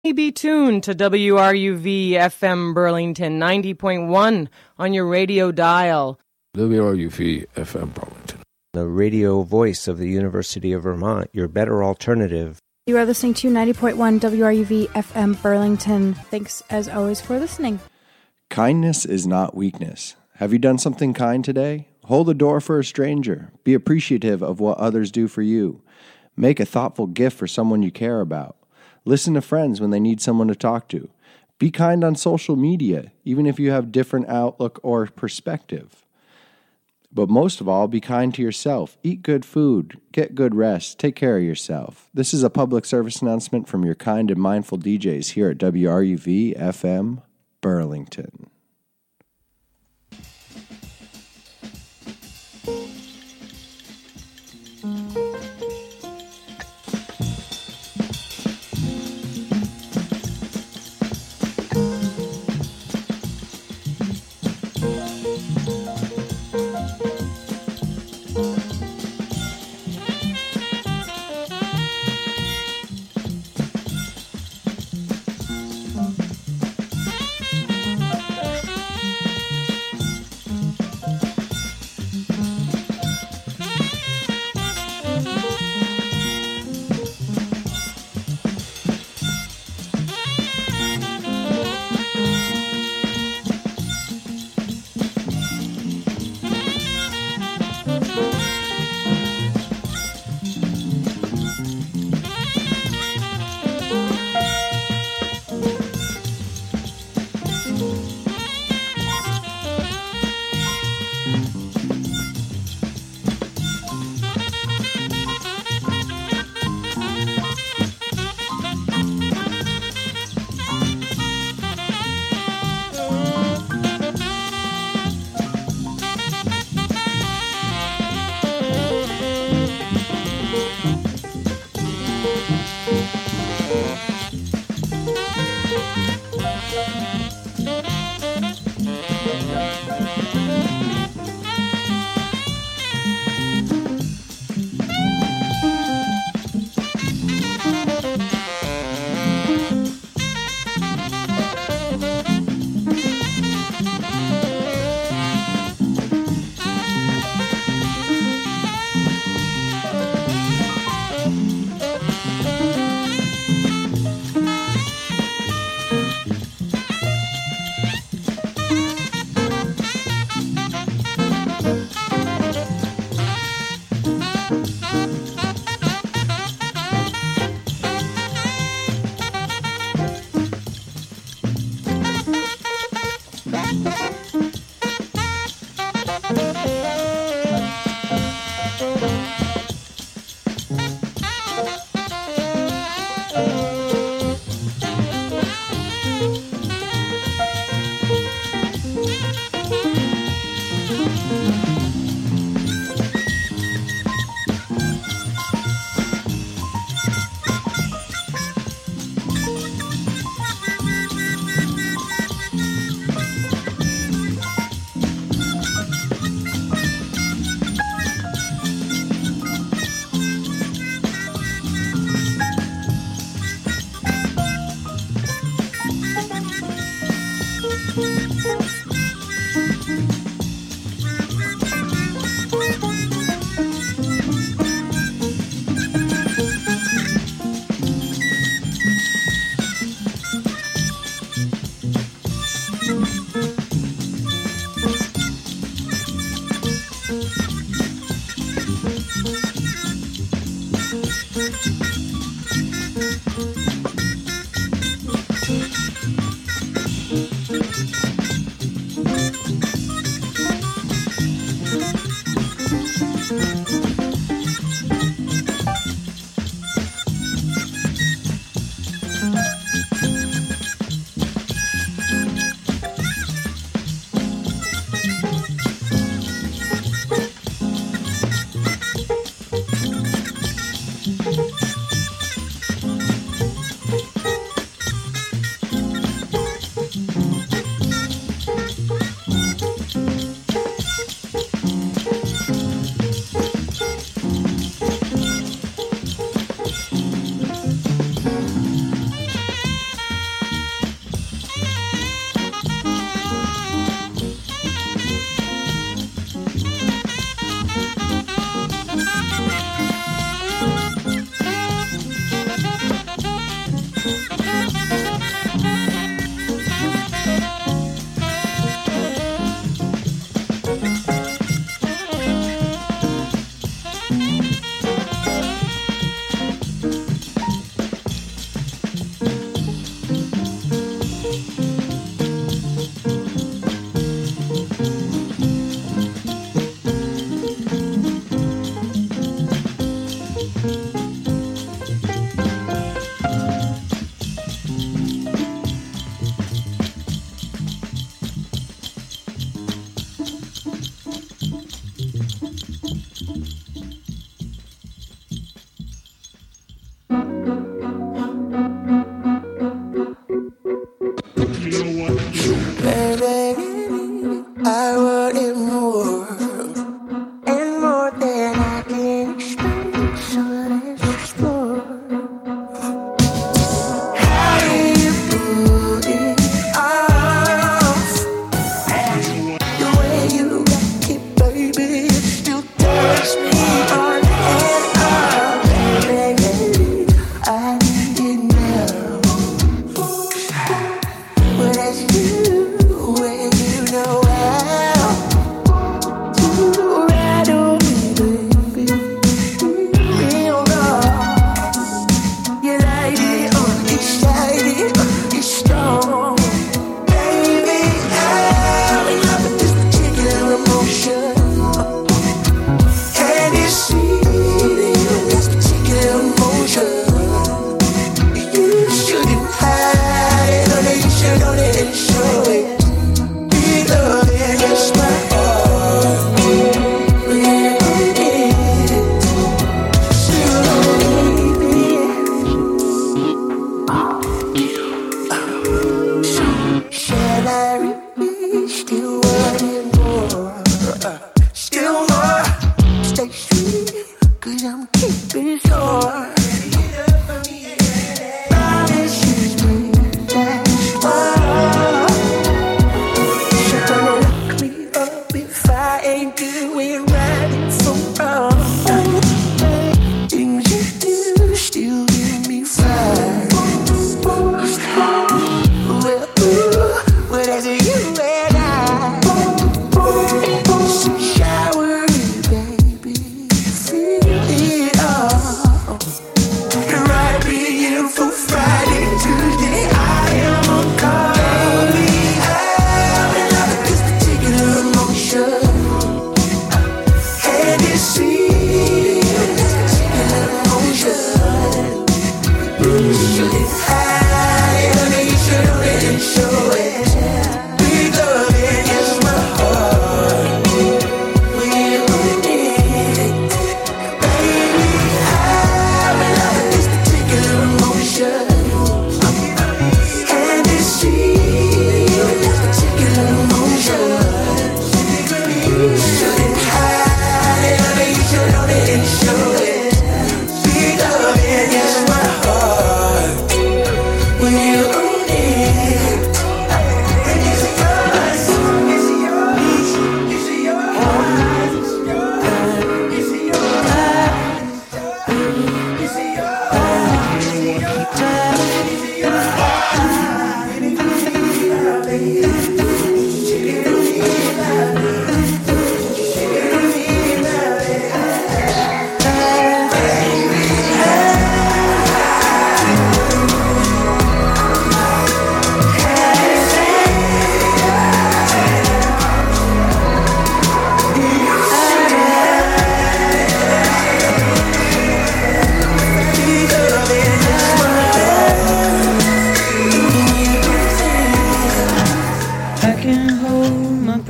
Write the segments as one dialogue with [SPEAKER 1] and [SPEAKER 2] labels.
[SPEAKER 1] Be tuned to WRUV FM Burlington 90.1 on your radio dial.
[SPEAKER 2] WRUV FM Burlington,
[SPEAKER 3] the radio voice of the University of Vermont, your better alternative.
[SPEAKER 4] You are listening to 90.1 WRUV FM Burlington. Thanks, as always, for listening.
[SPEAKER 5] Kindness is not weakness. Have you done something kind today? Hold the door for a stranger. Be appreciative of what others do for you. Make a thoughtful gift for someone you care about. Listen to friends when they need someone to talk to. Be kind on social media, even if you have different outlook or perspective. But most of all, be kind to yourself. Eat good food. Get good rest. Take care of yourself. This is a public service announcement from your kind and mindful DJs here at WRUV FM Burlington.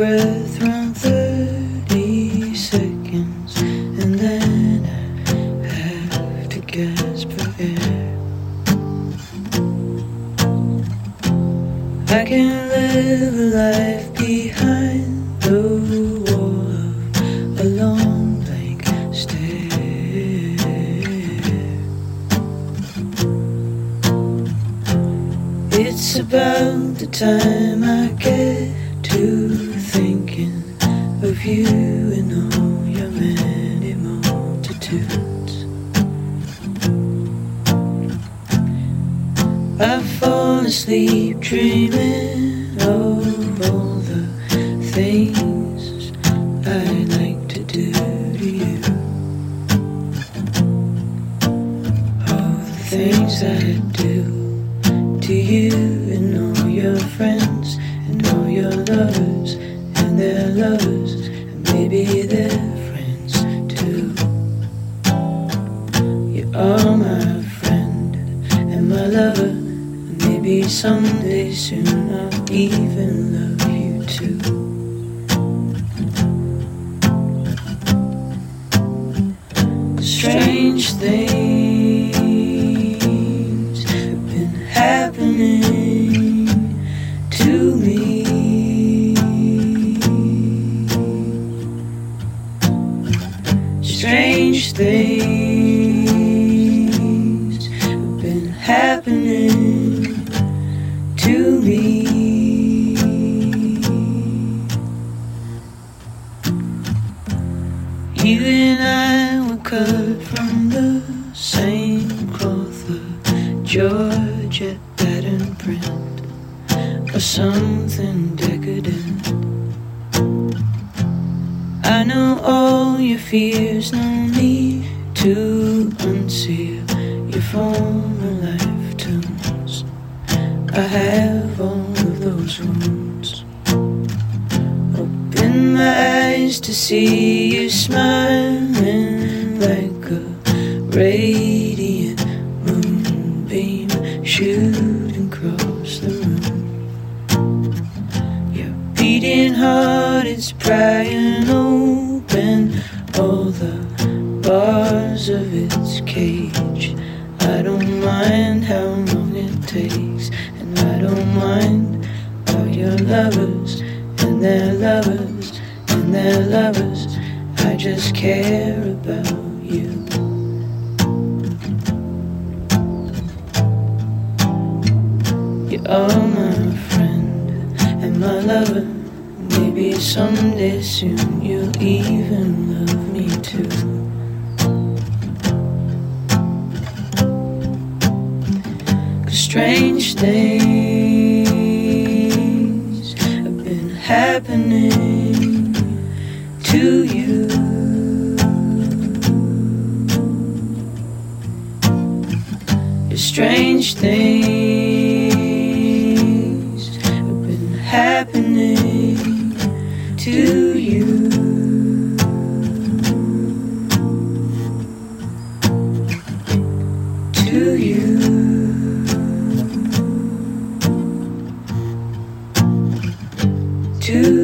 [SPEAKER 6] breath around 30 seconds, and then I have to gasp for air. I can live a life behind the wall of a long blank stare. It's about the time I get to thinking of you and all your many multitudes. I fall asleep dreaming of all the things I like to do to you. All the things I do to you and all your friends and all your lovers and their lovers and maybe their friends too. You are my friend and my lover. Maybe someday soon I'll even love you too. Strange things have been happening to me. Strange things have been happening to me. You and I were cut from the same cloth, a Georgette pattern print, or something decadent. I know all your fears, no need to unseal your former lifetimes. I have all of those wounds. Open my eyes to see you smiling like a radiant moonbeam shooting across the room. Your beating heart is prying open all the bars of its cage. I don't mind how long it takes, and I don't mind all your lovers and their lovers and their lovers. I just care about you. You are my friend and my lover. Maybe someday soon you'll even love me too. Strange things have been happening to you. Strange things have been happening to you. To you. To